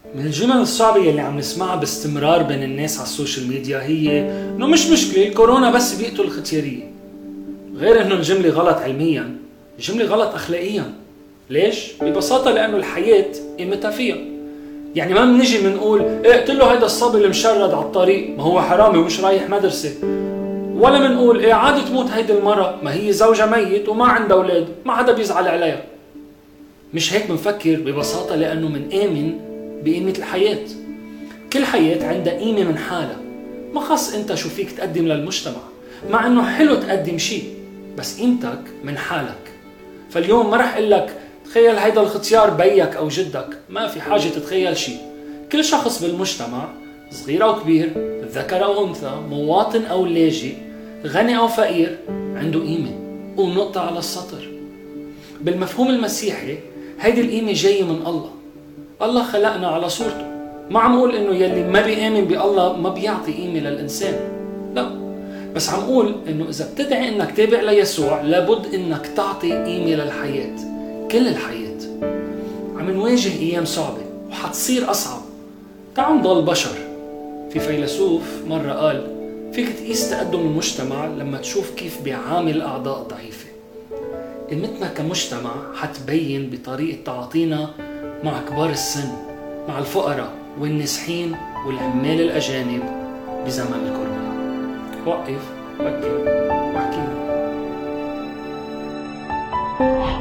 من الجمل الصعبة يلي عم نسمعها باستمرار بين الناس على السوشيال ميديا هي انه مش مشكلة الكورونا بس بيقتل الختيارية. غير انه الجملة غلط علميا، الجملة غلط اخلاقيا. ليش؟ ببساطة لانه الحياة قيمتها فيها. يعني ما بنجي بنقول اقتل له هيدا الصبي اللي مشرد على الطريق، ما هو حرامي ومش رايح مدرسة. ولا بنقول عادي تموت هيدي المرة، ما هي زوجها ميت وما عندها اولاد، ما حدا بيزعل عليها. مش هيك بنفكر ببساطة لانه منآمن بقيمة الحياة. كل حياة عندها قيمة من حالها، ما خص انت شو فيك تقدم للمجتمع، مع انه حلو تقدم شيء، بس قيمتك من حالك. فاليوم ما رح قلك تخيل هيدا الختيار بيك او جدك، ما في حاجة تتخيل شيء. كل شخص بالمجتمع صغير او كبير، ذكر او انثى، مواطن او لاجئ، غني او فقير، عنده قيمة ونقطة على السطر. بالمفهوم المسيحي هيدي القيمة جاية من الله. الله خلقنا على صورته. ما عم اقول انه يلي ما بيآمن بالله ما بيعطي قيمة للإنسان، لا، بس عم اقول انه اذا بتدعي انك تابع ليسوع لابد انك تعطي قيمة للحياة، كل الحياة. عم نواجه ايام صعبة وحتصير اصعب. تعالوا نضل بشر. في فيلسوف مرة قال فيك تقيس تقدم المجتمع لما تشوف كيف بيعامل اعضاء ضعيفة. قيمتنا كمجتمع حتبين بطريقة تعاطينا مع كبار السن، مع الفقراء والنازحين والعمال الأجانب بزمن الكورونا. وقف، فكر، واحكي.